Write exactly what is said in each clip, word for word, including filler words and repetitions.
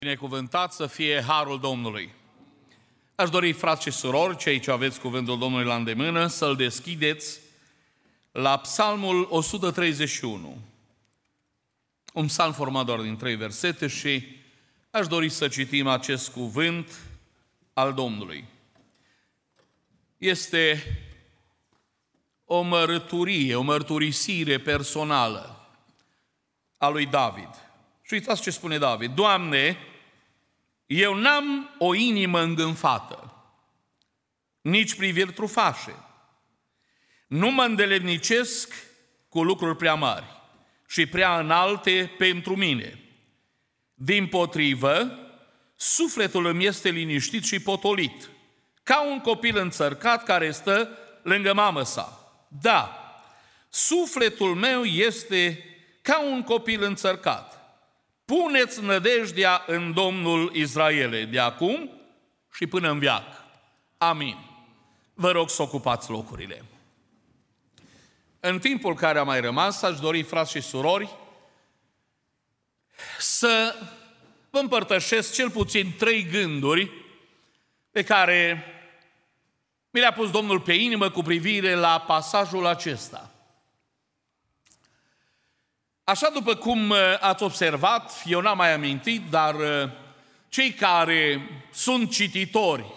Binecuvântat să fie harul Domnului. Aș dori, frați și surori, cei ce aveți cuvântul Domnului la îndemână, să-l deschideți la Psalmul o sută treizeci și unu. Un psalm format doar din trei versete și aș dori să citim acest cuvânt al Domnului. Este o mărturie, o mărturisire personală a lui David. Și uitați ce spune David. Doamne, eu n-am o inimă îngânfată, nici priviri trufașe. Nu mă îndeletnicesc cu lucruri prea mari și prea înalte pentru mine. Dimpotrivă, sufletul îmi este liniștit și potolit, ca un copil înțărcat care stă lângă mamă sa. Da, sufletul meu este ca un copil înțărcat. Puneți nădejdea în Domnul Israele, de acum și până în veac. Amin. Vă rog să ocupați locurile. În timpul care a mai rămas, aș dori, frați și surori, să vă împărtășesc cel puțin trei gânduri pe care mi le-a pus Domnul pe inimă cu privire la pasajul acesta. Așa după cum ați observat, eu n-am mai amintit, dar cei care sunt cititori,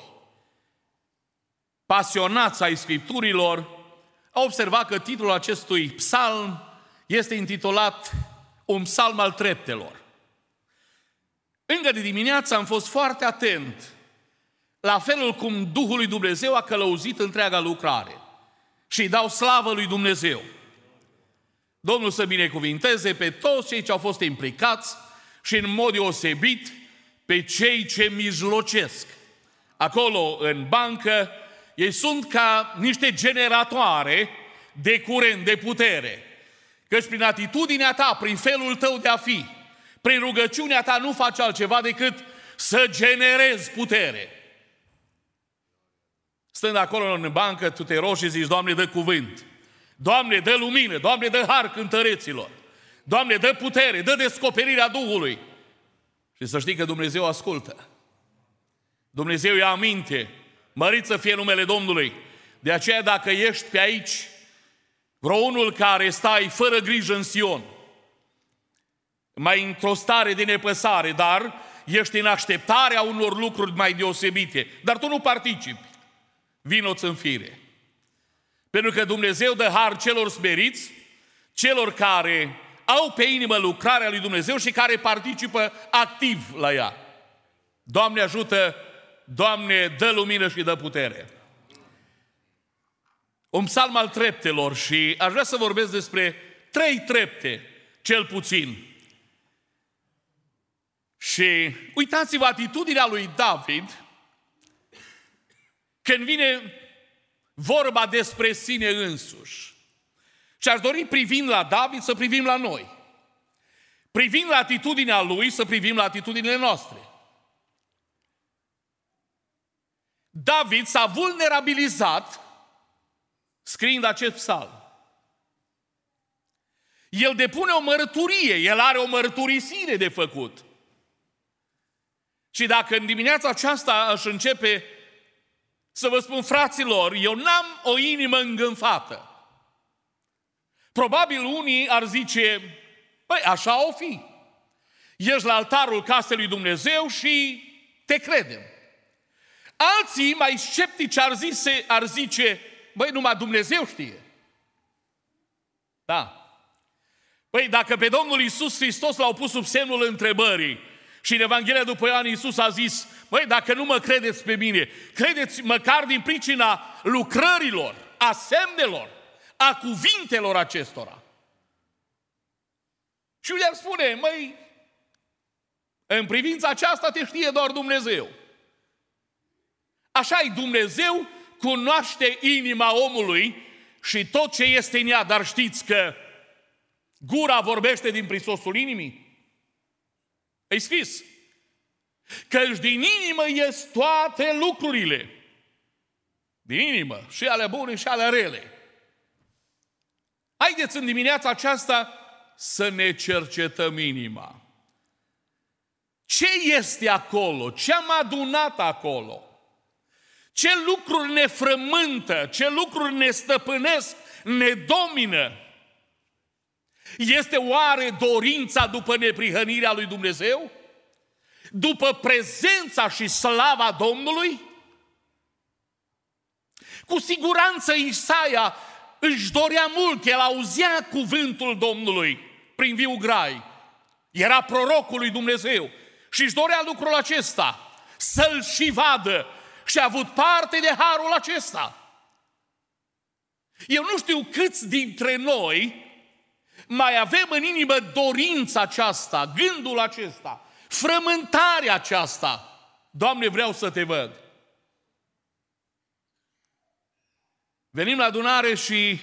pasionați ai Scripturilor, au observat că titlul acestui psalm este intitulat Un psalm al treptelor. Încă de dimineață am fost foarte atent la felul cum Duhul lui Dumnezeu a călăuzit întreaga lucrare și îi dau slavă lui Dumnezeu. Domnul să binecuvinteze pe toți cei ce au fost implicați și în mod deosebit pe cei ce mijlocesc. Acolo, în bancă, ei sunt ca niște generatoare de curent, de putere. Căci prin atitudinea ta, prin felul tău de a fi, prin rugăciunea ta nu faci altceva decât să generezi putere. Stând acolo în bancă, tu te rogi și zici, Doamne, dă cuvânt. Doamne, dă lumină, Doamne, dă har cântăreților, Doamne, dă putere, dă descoperirea Duhului. Și să știi că Dumnezeu ascultă. Dumnezeu ia aminte, mărit să fie numele Domnului. De aceea dacă ești pe aici, vreo unul care stai fără grijă în Sion, mai într-o stare de nepăsare, dar ești în așteptarea unor lucruri mai deosebite, dar tu nu participi, vino-ți în fire. Pentru că Dumnezeu dă har celor smeriți, celor care au pe inimă lucrarea lui Dumnezeu și care participă activ la ea. Doamne ajută, Doamne dă lumină și dă putere. Un psalm al treptelor și aș vrea să vorbesc despre trei trepte, cel puțin. Și uitați-vă atitudinea lui David când vine vorba despre sine însuși. Și aș dori, privind la David, să privim la noi. Privind la atitudinea lui, să privim la atitudinile noastre. David s-a vulnerabilizat scriind acest psalm. El depune o mărturie, el are o mărturisire de făcut. Și dacă în dimineața aceasta aș începe să vă spun, fraților, eu n-am o inimă îngânfată. Probabil unii ar zice, băi, așa o fi. Ești la altarul casei lui Dumnezeu și te credem. Alții mai sceptici ar zice, ar zice, băi, numai Dumnezeu știe. Da. Păi dacă pe Domnul Iisus Hristos l-au pus sub semnul întrebării, și în Evanghelia după Ioan Iisus a zis, băi, dacă nu mă credeți pe mine, credeți măcar din pricina lucrărilor, a semnelor, a cuvintelor acestora. Și eu i-ar spune, măi, în privința aceasta te știe doar Dumnezeu. Așa-i, Dumnezeu cunoaște inima omului și tot ce este în ea, dar știți că gura vorbește din prisosul inimii? E scris, căci din inimă ies toate lucrurile. Din inimă, și ale bune și ale rele. Haideți în dimineața aceasta să ne cercetăm inima. Ce este acolo? Ce am adunat acolo? Ce lucruri ne frământă? Ce lucruri ne stăpânesc, ne domină? Este oare dorința după neprihănirea lui Dumnezeu? După prezența și slava Domnului? Cu siguranță Isaia își dorea mult, el auzea cuvântul Domnului prin viu grai. Era prorocul lui Dumnezeu și își dorea lucrul acesta, să-l și vadă, și a avut parte de harul acesta. Eu nu știu câți dintre noi mai avem în inimă dorința aceasta, gândul acesta, frământarea aceasta. Doamne, vreau să te văd. Venim la adunare și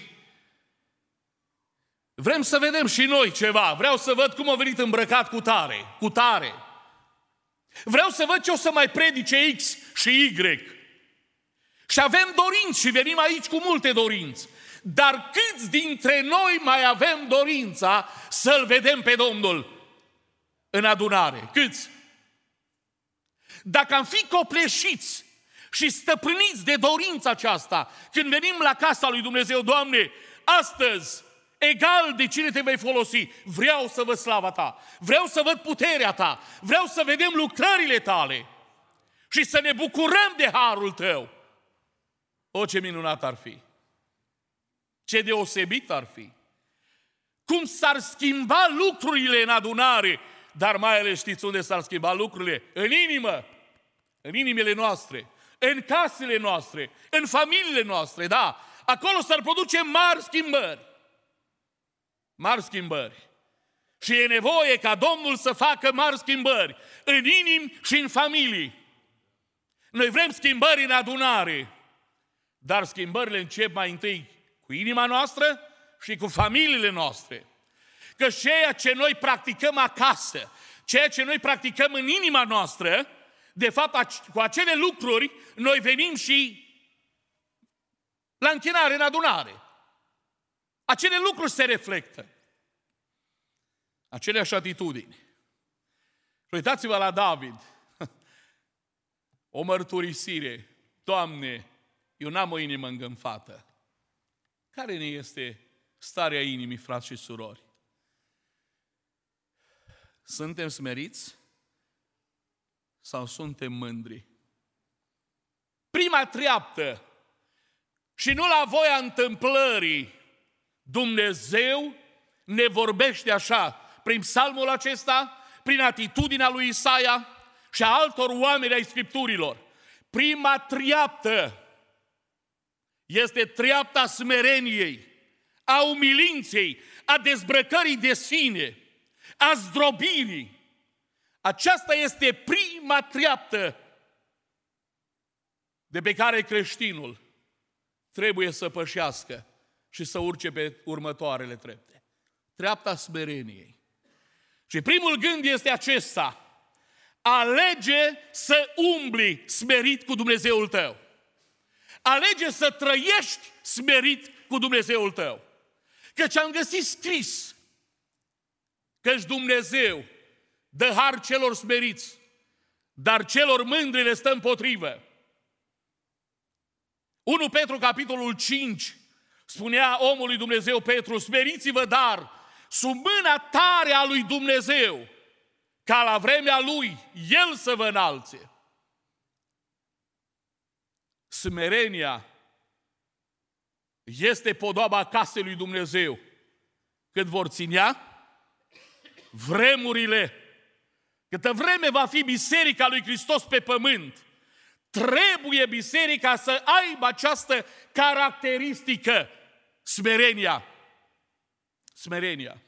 vrem să vedem și noi ceva. Vreau să văd cum a venit îmbrăcat cu tare, cu tare. Vreau să văd ce o să mai predice X și Y. Și avem dorinți și venim aici cu multe dorinți. Dar câți dintre noi mai avem dorința să-L vedem pe Domnul în adunare? Câți? Dacă am fi copleșiți și stăpâniți de dorința aceasta, când venim la casa lui Dumnezeu, Doamne, astăzi, egal de cine te vei folosi, vreau să văd slava Ta, vreau să văd puterea Ta, vreau să vedem lucrările Tale și să ne bucurăm de harul Tău. O, ce minunat ar fi! Ce deosebit ar fi! Cum s-ar schimba lucrurile în adunare, dar mai ales știți unde s-ar schimba lucrurile? În inimă, în inimile noastre, în casele noastre, în familiile noastre, da. Acolo s-ar produce mari schimbări. Mari schimbări. Și e nevoie ca Domnul să facă mari schimbări în inimi și în familii. Noi vrem schimbări în adunare, dar schimbările încep mai întâi cu inima noastră și cu familiile noastre. Că ceea ce noi practicăm acasă, ceea ce noi practicăm în inima noastră, de fapt, cu acele lucruri, noi venim și la închinare, în adunare. Acele lucruri se reflectă. Aceleași atitudini. Și uitați-vă la David. O mărturisire. Doamne, eu n-am o inimă îngânfată. Care ne este starea inimii, frați și surori? Suntem smeriți? Sau suntem mândri? Prima treaptă, și nu la voia întâmplării, Dumnezeu ne vorbește așa, prin psalmul acesta, prin atitudinea lui Isaia și a altor oameni ai Scripturilor. Prima treaptă este treapta smereniei, a umilinței, a dezbrăcării de sine, a zdrobirii. Aceasta este prima treaptă de pe care creștinul trebuie să pășească și să urce pe următoarele trepte. Treapta smereniei. Și primul gând este acesta: alege să umbli smerit cu Dumnezeul tău. Alege să trăiești smerit cu Dumnezeul tău. Căci am găsit scris căci Dumnezeu dă har celor smeriți, dar celor mândri le stă împotrivă. unu Petru, capitolul cinci, spunea omul lui Dumnezeu Petru: smeriți-vă dar sub mâna tare a lui Dumnezeu, ca la vremea Lui El să vă înalțe. Smerenia este podoaba casei lui Dumnezeu. Cât vor ținea vremurile, câtă vreme va fi Biserica lui Hristos pe pământ, trebuie biserica să aibă această caracteristică, smerenia. Smerenia.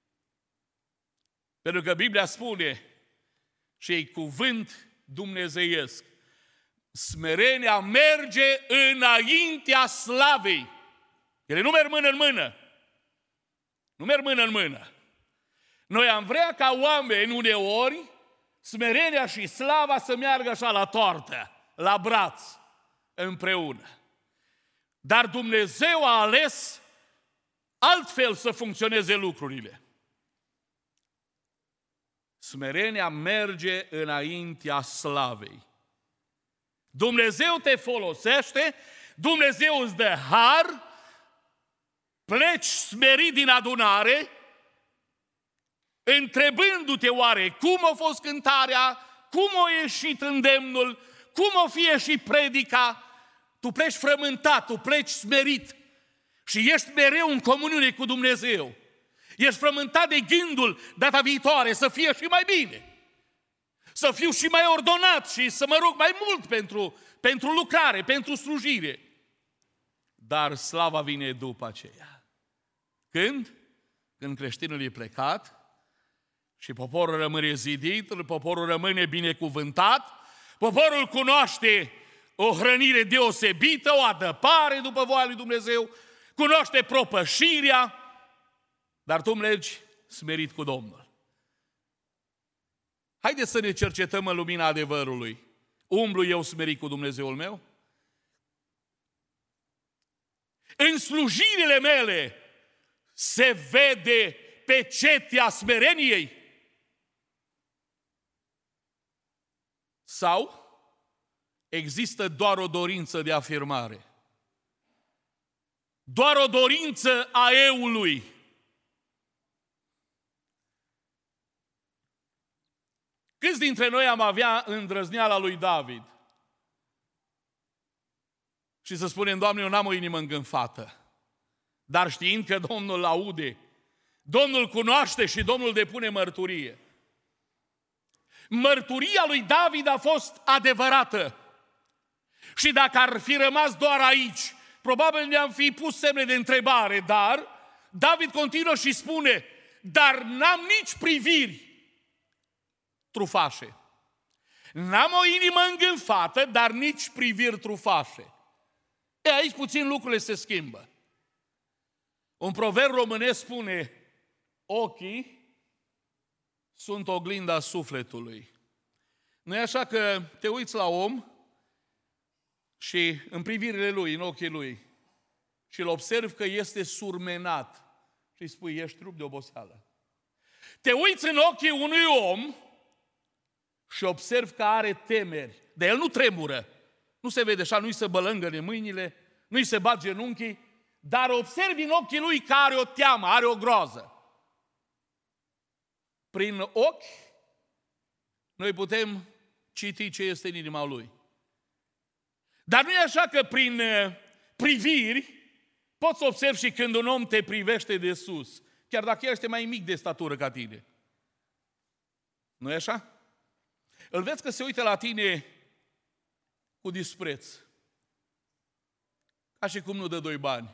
Pentru că Biblia spune, și e cuvânt dumnezeiesc, smerenia merge înaintea slavei. Ele nu merg mână în mână. Nu merg mână în mână. Noi am vrea ca oameni uneori smerenia și slava să meargă așa la toartă, la braț, împreună. Dar Dumnezeu a ales altfel să funcționeze lucrurile. Smerenia merge înaintea slavei. Dumnezeu te folosește, Dumnezeu îți dă har, pleci smerit din adunare, întrebându-te oare cum a fost cântarea, cum a ieșit îndemnul, cum o fie și predica, tu pleci frământat, tu pleci smerit și ești mereu în comuniune cu Dumnezeu. Ești frământat de gândul data viitoare să fie și mai bine, să fiu și mai ordonat și să mă rog mai mult pentru, pentru lucrare, pentru slujire. Dar slava vine după aceea. Când? Când creștinul e plecat și poporul rămâne zidit, poporul rămâne binecuvântat, poporul cunoaște o hrănire deosebită, o adăpare după voia lui Dumnezeu, cunoaște propășirea, dar tu mergi smerit cu Domnul. Haideți să ne cercetăm în lumina adevărului. Umblu eu smerit cu Dumnezeul meu? În slujirile mele se vede pecetea smereniei? Sau există doar o dorință de afirmare? Doar o dorință a eului? Câți dintre noi am avea îndrăzneala lui David și să spunem, Doamne, eu n-am o inimă îngânfată, dar știind că Domnul aude, Domnul cunoaște și Domnul depune mărturie. Mărturia lui David a fost adevărată. Și dacă ar fi rămas doar aici, probabil ne-am fi pus semne de întrebare, dar David continuă și spune, dar n-am nici priviri trufașe. N-am o inimă îngânfată, dar nici priviri trufașe. E, aici puțin lucrurile se schimbă. Un proverb românesc spune, ochii sunt oglinda sufletului. Nu e așa că te uiți la om și în privirile lui, în ochii lui, și îl observi că este surmenat și îi spui, ești trup de oboseală. Te uiți în ochii unui om și observi că are temeri. De el nu tremură. Nu se vede așa, nu-i se bălângăne mâinile, nu-i se bat genunchii, dar observi în ochii lui că are o teamă, are o groază. Prin ochi, noi putem citi ce este în inima lui. Dar nu e așa că prin priviri poți să observi și când un om te privește de sus, chiar dacă el este mai mic de statură ca tine. Nu e așa? Îl vezi că se uită la tine cu dispreț. Ca și cum nu dă doi bani.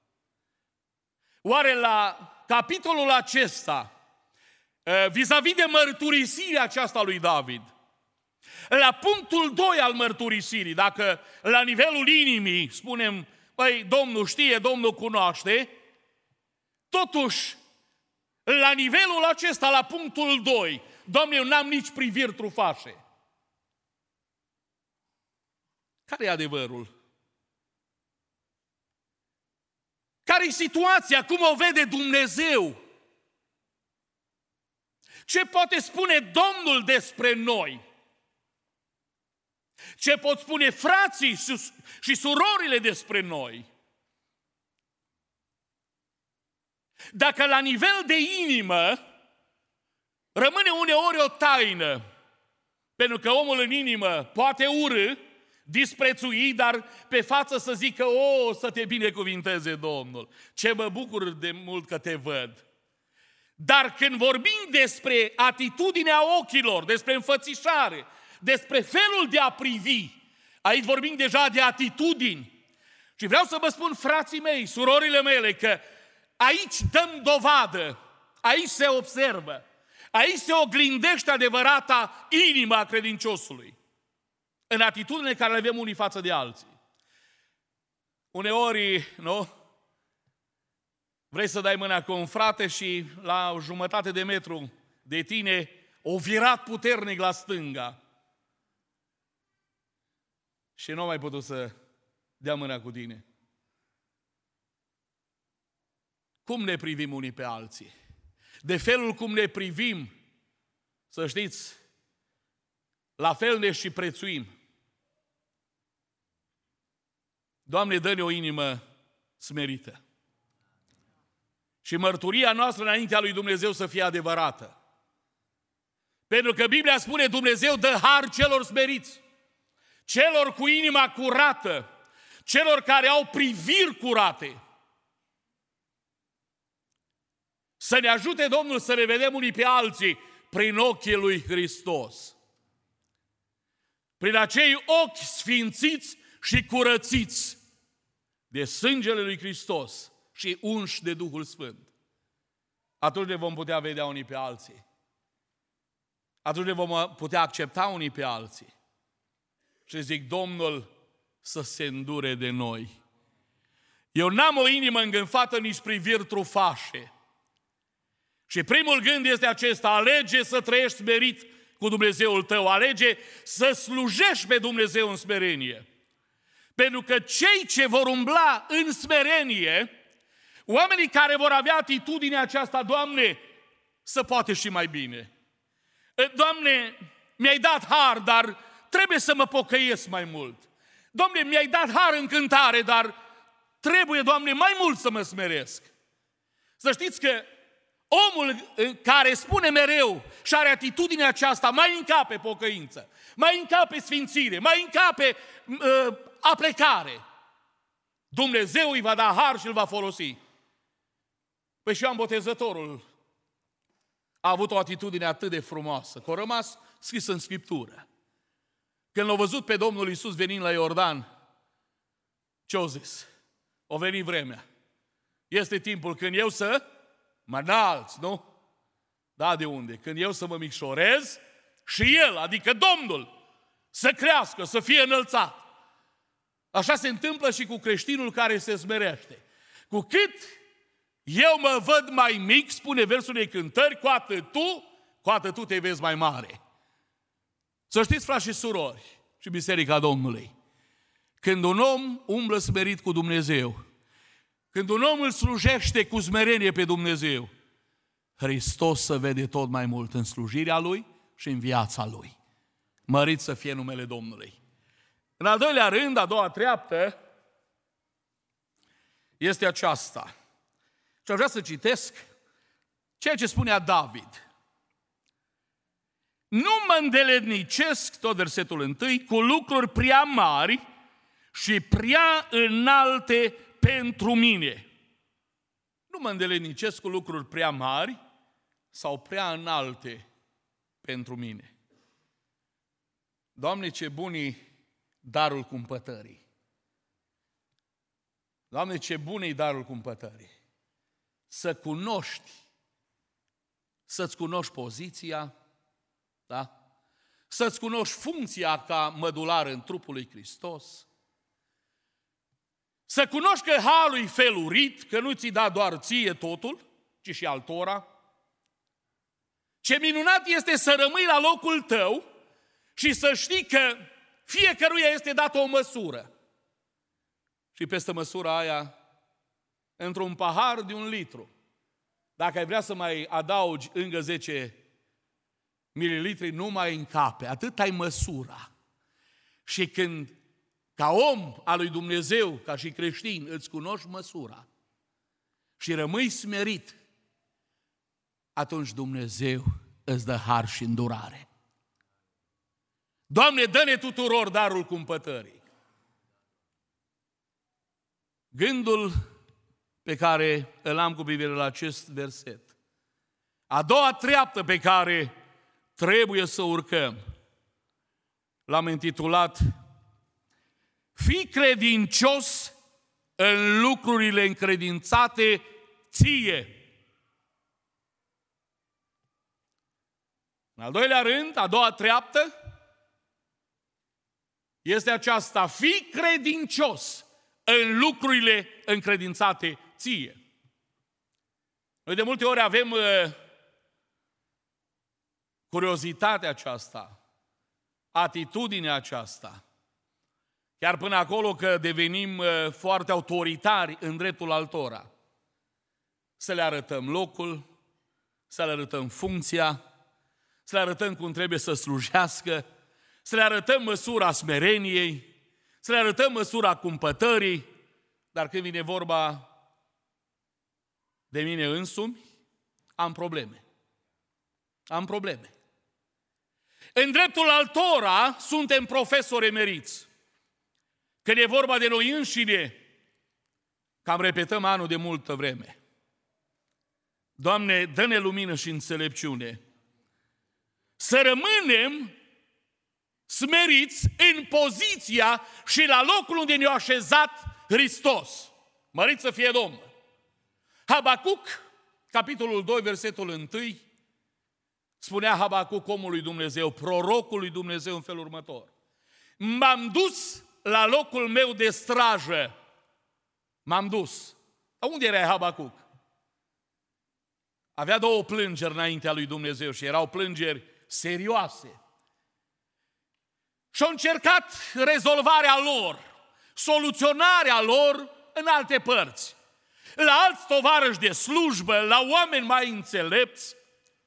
Oare la capitolul acesta, vis-a-vis de mărturisirea aceasta lui David, la punctul doi al mărturisirii, dacă la nivelul inimii spunem, băi, Domnul știe, Domnul cunoaște, totuși, la nivelul acesta, la punctul doi, Doamne, eu n-am nici priviri trufașe. Care e adevărul? Care e situația? Cum o vede Dumnezeu? Ce poate spune Domnul despre noi? Ce pot spune frații și surorile despre noi? Dacă la nivel de inimă rămâne uneori o taină, pentru că omul în inimă poate urâ, disprețui, dar pe față să zică, o, să te binecuvinteze Domnul, ce mă bucur de mult că te văd. Dar când vorbim despre atitudinea ochilor, despre înfățișare, despre felul de a privi, aici vorbim deja de atitudini. Și vreau să vă spun, frații mei, surorile mele, că aici dăm dovadă, aici se observă, aici se oglindește adevărata inima a credinciosului, în atitudinile care le avem unii față de alții. Uneori, nu? Vrei să dai mâna cu un frate și la o jumătate de metru de tine o virat puternic la stânga și nu mai putut să dea mâna cu tine. Cum ne privim unii pe alții? De felul cum ne privim, Să știți, la fel ne și prețuim. Doamne, dă-ne o inimă smerită. Și mărturia noastră înaintea lui Dumnezeu să fie adevărată. Pentru că Biblia spune, Dumnezeu dă har celor smeriți, celor cu inima curată, celor care au priviri curate. Să ne ajute Domnul să ne vedem unii pe alții prin ochii lui Hristos. Prin acei ochi sfințiți și curățiți de sângele lui Hristos și unși de Duhul Sfânt. Atunci ne vom putea vedea unii pe alții. Atunci ne vom putea accepta unii pe alții. Și zic, Domnul să se îndure de noi. Eu n-am o inimă îngânfată, nici priviri trufașe. Și primul gând este acesta, alege să trăiești smerit cu Dumnezeul tău, alege să slujești pe Dumnezeu în smerenie. Pentru că cei ce vor umbla în smerenie, oamenii care vor avea atitudinea aceasta, Doamne, să poate și mai bine. Doamne, mi-ai dat har, dar trebuie să mă pocăiesc mai mult. Doamne, mi-ai dat har în cântare, dar trebuie, Doamne, mai mult să mă smeresc. Să știți că omul care spune mereu și are atitudinea aceasta, mai încape pocăință, mai încape sfințire, mai încape uh, aplecare, Dumnezeu îi va da har și îl va folosi. Păi și Ioan Botezătorul a avut o atitudine atât de frumoasă, că a rămas scris în Scriptură. Când l-a văzut pe Domnul Iisus venind la Iordan, ce-a zis? O venit vremea. Este timpul când eu să mă înalț, nu? Da, de unde? Când eu să mă micșorez și El, adică Domnul, să crească, să fie înălțat. Așa se întâmplă și cu creștinul care se smerește. Cu cât eu mă văd mai mic, spune versul unei cântări, cu atât tu, cu atât tu te vezi mai mare. Să știți, frați și surori și Biserica Domnului, când un om umblă smerit cu Dumnezeu, când un om îl slujește cu smerenie pe Dumnezeu, Hristos se vede tot mai mult în slujirea Lui și în viața Lui. Mărit să fie numele Domnului. În al doilea rând, a doua treaptă, este aceasta. Și aș vrea să citesc ceea ce spunea David. Nu mă îndeletnicesc, tot versetul întâi, cu lucruri prea mari și prea înalte pentru mine. Nu mă îndeletnicesc cu lucruri prea mari sau prea înalte pentru mine. Doamne, ce bun-i darul cumpătării. Doamne, ce bun-i darul cumpătării. Să cunoști, să-ți cunoști poziția, da? Să-ți cunoști funcția ca mădular în trupul lui Hristos, să cunoști că halul e felurit, că nu ți da doar ție totul, ci și altora. Ce minunat este să rămâi la locul tău și să știi că fiecăruia este dată o măsură. Și peste măsura aia, într-un pahar de un litru, dacă ai vrea să mai adaugi încă zece mililitri, nu mai încape. Atât ai măsura. Și când, ca om al lui Dumnezeu, ca și creștin, îți cunoști măsura și rămâi smerit, atunci Dumnezeu îți dă har și îndurare. Doamne, dă-ne tuturor darul cumpătării. Gândul pe care îl am cu privire la acest verset, a doua treaptă pe care trebuie să urcăm, l-am intitulat Fii credincios în lucrurile încredințate ție. În al doilea rând, a doua treaptă, este aceasta, fii credincios în lucrurile încredințate ție. Noi de multe ori avem uh, curiozitatea aceasta, atitudinea aceasta, chiar până acolo că devenim uh, foarte autoritari în dreptul altora. Să le arătăm locul, să le arătăm funcția, să le arătăm cum trebuie să slujească, să le arătăm măsura smereniei, să le arătăm măsura cumpătării, dar când vine vorba de mine însumi, am probleme. Am probleme. În dreptul altora suntem profesori emeriți. Când e vorba de noi înșine, cam repetăm anul de multă vreme. Doamne, dă-ne lumină și înțelepciune. Să rămânem smeriți în poziția și la locul unde ne-a așezat Hristos. Mărit să fie Domnul! Habacuc, capitolul doi, versetul unu, spunea Habacuc omului Dumnezeu, prorocului Dumnezeu în felul următor. M-am dus la locul meu de strajă. M-am dus. Dar unde era Habacuc? Avea două plângeri înaintea lui Dumnezeu și erau plângeri serioase. Și-au încercat rezolvarea lor, soluționarea lor în alte părți. La alți tovarăși de slujbă, la oameni mai înțelepți.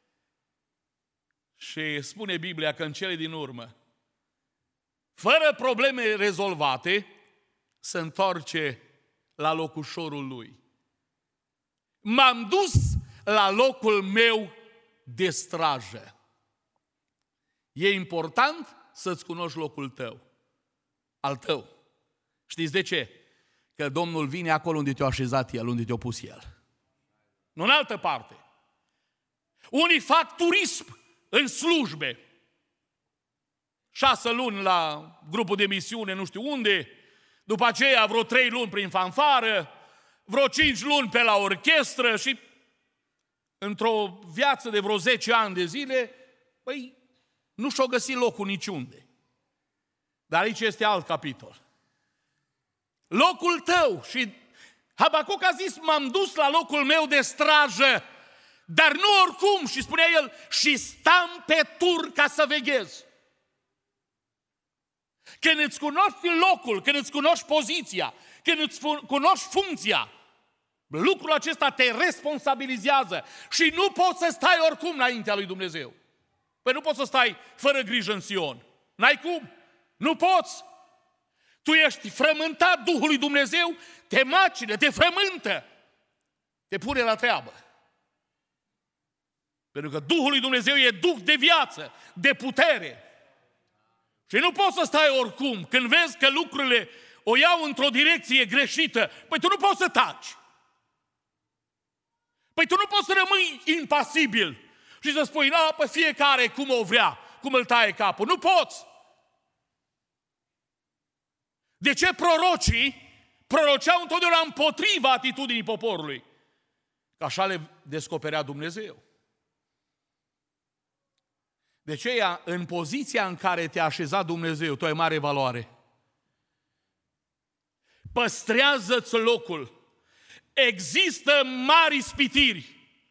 Și spune Biblia că în cele din urmă, fără probleme rezolvate, se întoarce la locușorul lui. M-am dus la locul meu de strajă. E important să-ți cunoști locul tău, al tău. Știți de ce? Că Domnul vine acolo unde te-a așezat El, unde te-a pus El. Nu în altă parte. Unii fac turism în slujbe. Șase luni la grupul de misiune, nu știu unde, după aceea vreo trei luni prin fanfară, vreo cinci luni pe la orchestră și într-o viață de vreo zece ani de zile, păi, nu și-o găsit locul niciunde. Dar aici este alt capitol. Locul tău. Și Habacuc a zis, m-am dus la locul meu de strajă, dar nu oricum, și spunea el, și stam pe tur ca să veghez. Când îți cunoști locul, când îți cunoști poziția, când îți cunoști funcția, lucrul acesta te responsabilizează și nu poți să stai oricum înaintea lui Dumnezeu. Păi nu poți să stai fără grijă în Sion. N-ai cum. Nu poți. Tu ești frământat Duhului Dumnezeu, te macină, te frământă, te pune la treabă. Pentru că Duhul lui Dumnezeu e Duh de viață, de putere. Și nu poți să stai oricum. Când vezi că lucrurile o iau într-o direcție greșită, păi tu nu poți să taci. Păi tu nu poți să rămâi impasibil și să spui, na, pe fiecare cum o vrea, cum îl taie capul. Nu poți. De ce prorocii proroceau întotdeauna împotriva atitudinii poporului? Că așa le descoperea Dumnezeu. De aceea, în poziția în care te-a așezat Dumnezeu, tu ai mare valoare. Păstrează-ți locul. Există mari ispitiri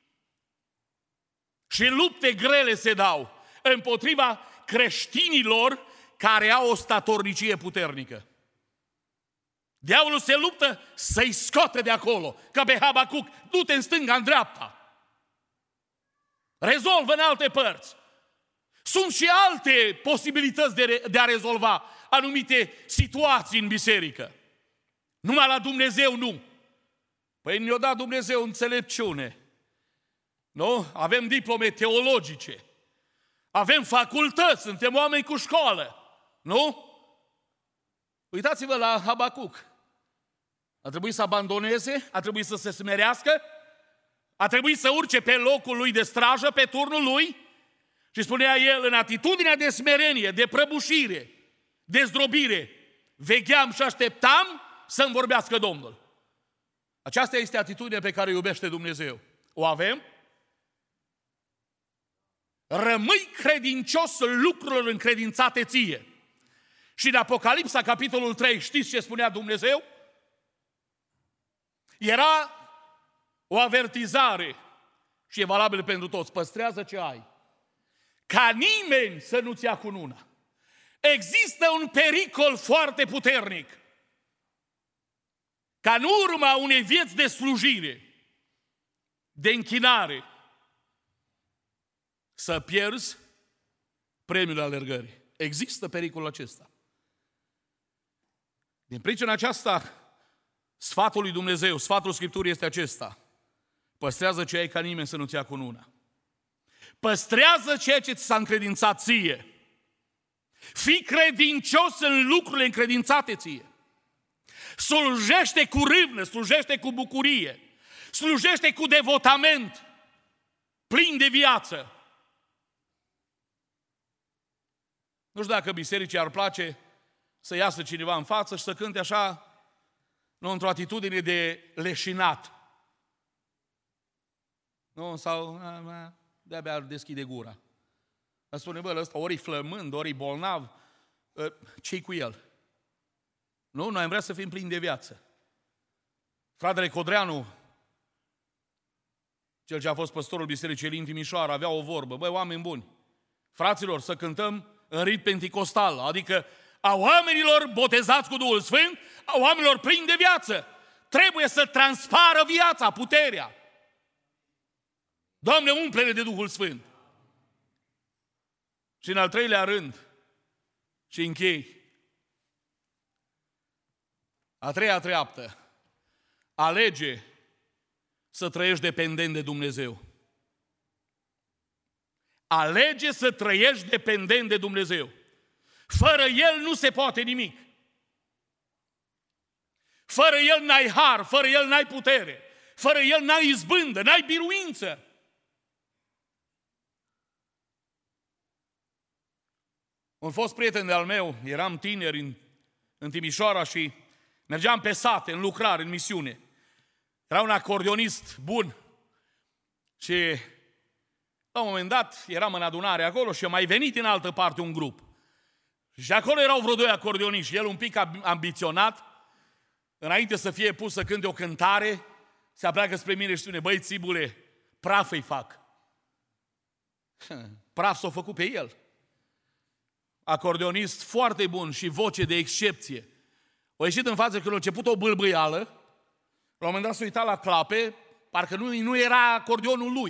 și lupte grele se dau împotriva creștinilor care au o statornicie puternică. Diavolul se luptă să-i scoate de acolo, ca pe Habacuc, du-te în stânga, în dreapta. Rezolvă în alte părți. Sunt și alte posibilități de, de a rezolva anumite situații în biserică. Numai la Dumnezeu nu. Păi ne-a dat Dumnezeu înțelepciune. Nu? Avem diplome teologice. Avem facultăți, suntem oameni cu școală. Nu? Uitați-vă la Habacuc. A trebuit să abandoneze, a trebuit să se smerească, a trebuit să urce pe locul lui de strajă, pe turnul lui și spunea el, în atitudinea de smerenie, de prăbușire, de zdrobire, vegheam și așteptam să-mi vorbească Domnul. Aceasta este atitudinea pe care o iubește Dumnezeu. O avem? Rămâi credincios lucrurilor încredințate ție. Și în Apocalipsa, capitolul trei, știți ce spunea Dumnezeu? Era o avertizare și e valabil pentru toți. Păstrează ce ai. Ca nimeni să nu-ți ia cununa. Există un pericol foarte puternic. Ca în urma unei vieți de slujire, de închinare, să pierzi premiul alergării. Există pericolul acesta. Din pricina aceasta, sfatul lui Dumnezeu, sfatul Scripturii este acesta. Păstrează ce ai ca nimeni să nu-ți ia cununa. Păstrează ceea ce ți s-a încredințat ție. Fii credincios în lucrurile încredințate ție. Slujește cu râvnă, slujește cu bucurie, slujește cu devotament, plin de viață. Nu știu dacă bisericii ar place să iasă cineva în față și să cânte așa, nu într-o atitudine de leșinat. Nu, sau de-abia ar deschide gura. Ar spune, bă, ăsta ori e flămând, ori e bolnav, ce-i cu el? Nu, noi am vrea să fim plini de viață. Fratele Codreanu, cel ce a fost păstorul Bisericii Elim Timișoara, avea o vorbă, băi, oameni buni, fraților, să cântăm în rit penticostal, adică a oamenilor botezați cu Duhul Sfânt, a oamenilor plini de viață. Trebuie să transpară viața, puterea. Doamne, umple-ne de Duhul Sfânt. Și în al treilea rând, și închei, a treia treaptă, alege să trăiești dependent de Dumnezeu. Alege să trăiești dependent de Dumnezeu. Fără El nu se poate nimic. Fără El n-ai har, fără El n-ai putere, fără El n-ai izbândă, n-ai biruință. Un fost prieten de-al meu, eram tineri în, în Timișoara și mergeam pe sate, în lucrare, în misiune. Era un acordeonist bun și la un moment dat eram în adunare acolo și a mai venit din altă parte un grup. Și acolo erau vreo doi acordeoniști și el un pic ambiționat, înainte să fie pus să cânte o cântare, se apleacă spre mine și spune, băi, țibule, praf îi fac. Praf s-o făcut pe el. Acordeonist foarte bun și voce de excepție. O ieșit în față când a început o bâlbâială, la un moment dat s-a uitat la clape, parcă nu, nu era acordeonul lui.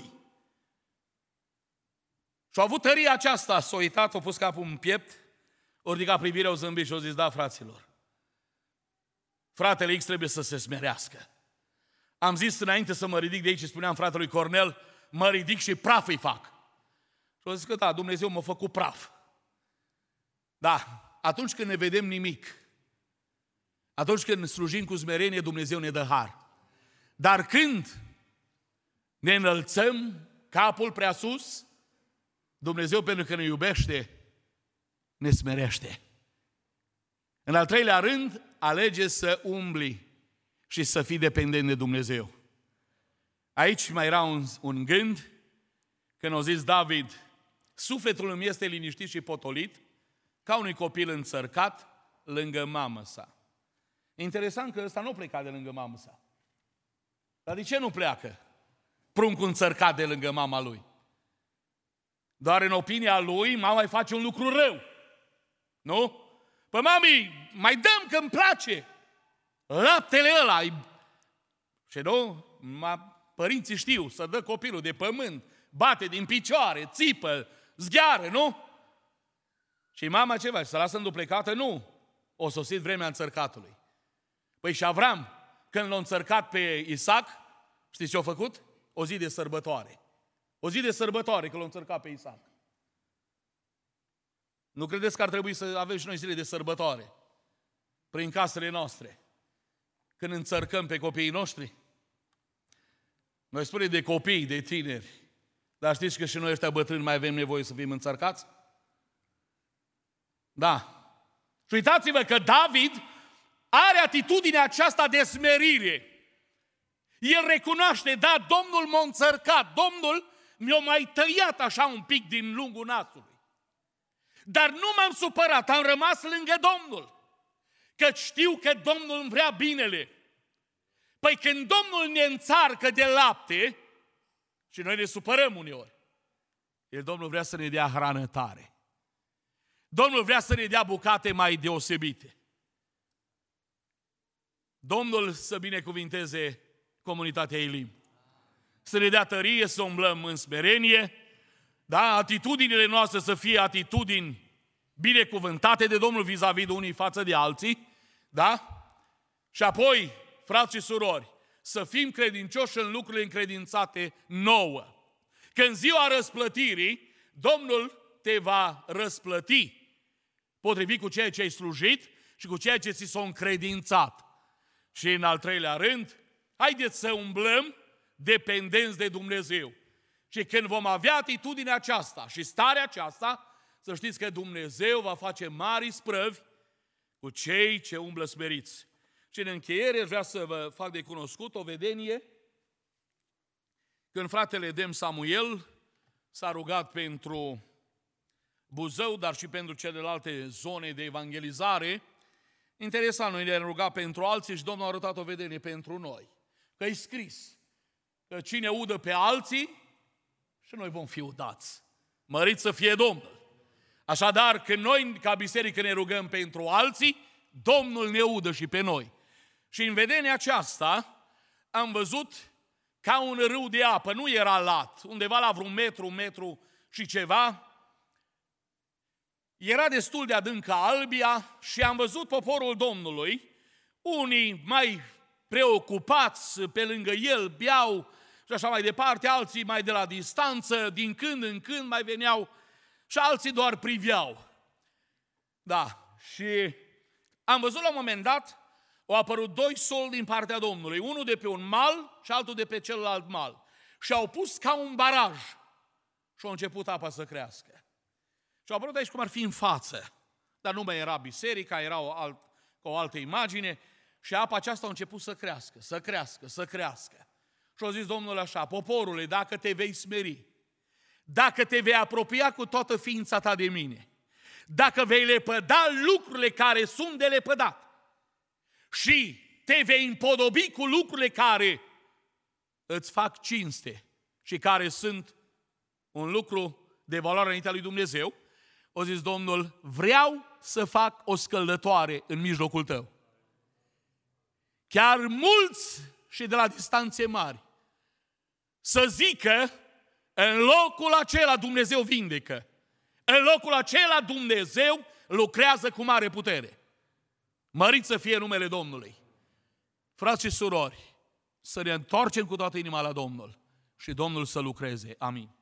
Și a avut tăria aceasta, s-a uitat, a pus capul în piept, o ridicat privirea, o zâmbit și a zis, da, fraților, fratele X trebuie să se smerească. Am zis înainte să mă ridic de aici și spuneam fratelui Cornel, mă ridic și praf îi fac. Și a zis că da, Dumnezeu m-a făcut praf. Da, atunci când ne vedem nimic, atunci când slujim cu smerenie, Dumnezeu ne dă har. Dar când ne înălțăm capul prea sus, Dumnezeu, pentru că ne iubește, ne smerește. În al treilea rând, alege să umbli și să fii dependent de Dumnezeu. Aici mai era un, un gând, când a zis David, sufletul îmi este liniștit și potolit, ca unui copil înțărcat lângă mamă sa. Interesant că ăsta nu pleca de lângă mamă sa. Dar de ce nu pleacă pruncul înțărcat de lângă mama lui? Doar în opinia lui, mama îi face un lucru rău. Nu? Păi mami, mai dăm că îmi place. Laptele ăla. Și nu? Ma, părinții știu să dă copilul de pământ, bate din picioare, țipă, zgheară, nu? Și mama ce face? Să lasă înduplecată? Nu. O sosit vremea înțărcatului. Păi și Avram, când l-a înțărcat pe Isaac, știți ce a făcut? O zi de sărbătoare. O zi de sărbătoare că l-a înțărcat pe Isaac. Nu credeți că ar trebui să avem și noi zile de sărbătoare prin casele noastre, când înțărcăm pe copiii noștri? Noi spunem de copii, de tineri, dar știți că și noi ăștia bătrâni mai avem nevoie să fim înțărcați? Da. Și uitați-vă că David are atitudinea aceasta de smerire. El recunoaște, da, Domnul m-a înțărcat, Domnul mi-a mai tăiat așa un pic din lungul nasului. Dar nu m-am supărat, am rămas lângă Domnul, căci știu că Domnul îmi vrea binele. Păi când Domnul ne înțarcă de lapte, și noi ne supărăm uneori, el, Domnul vrea să ne dea hrană tare. Domnul vrea să ne dea bucate mai deosebite. Domnul să binecuvinteze comunitatea Elim. Să ne dea tărie, să umblăm în smerenie, Da? Atitudinile noastre să fie atitudini binecuvântate de Domnul vis-a-vis de unii față de alții, da? Și apoi, frați și surori, să fim credincioși în lucrurile încredințate nouă. Că în ziua răsplătirii, Domnul te va răsplăti potrivit cu ceea ce ai slujit și cu ceea ce ți s-a încredințat. Și în al treilea rând, haideți să umblăm dependenți de Dumnezeu. Și când vom avea atitudinea aceasta și starea aceasta, să știți că Dumnezeu va face mari sprăvi cu cei ce umblă smeriți. Și în încheiere vreau să vă fac de cunoscut o vedenie. Când fratele Dem Samuel s-a rugat pentru Buzău, dar și pentru celelalte zone de evangelizare, interesant, noi ne-am rugat pentru alții și Domnul a arătat o vedenie pentru noi. Că e scris că cine udă pe alții, și noi vom fi udați. Mărit să fie Domnul! Așadar, când noi, ca biserică, ne rugăm pentru alții, Domnul ne udă și pe noi. Și în vedenia aceasta am văzut ca un râu de apă, nu era lat, undeva la vreun metru, un metru și ceva. Era destul de adâncă albia și am văzut poporul Domnului, unii mai preocupați pe lângă el, beau și așa mai departe, alții mai de la distanță, din când în când mai veneau și alții doar priveau. Da, și am văzut la un moment dat, au apărut doi soli din partea Domnului, unul de pe un mal și altul de pe celălalt mal. Și au pus ca un baraj și au început apa să crească. Și au apărut aici cum ar fi în față, dar nu mai era biserica, era o, alt, o altă imagine și apa aceasta a început să crească, să crească, să crească. Și au zis Domnul așa: poporule, dacă te vei smeri, dacă te vei apropia cu toată ființa ta de mine, dacă vei lepăda lucrurile care sunt de lepădat și te vei împodobi cu lucrurile care îți fac cinste și care sunt un lucru de valoare înaintea lui Dumnezeu, o zis Domnul, vreau să fac o scăldătoare în mijlocul tău. Chiar mulți și de la distanțe mari să zică, în locul acela Dumnezeu vindecă, în locul acela Dumnezeu lucrează cu mare putere. Mărit să fie numele Domnului. Frați și surori, să ne întoarcem cu toată inima la Domnul și Domnul să lucreze. Amin.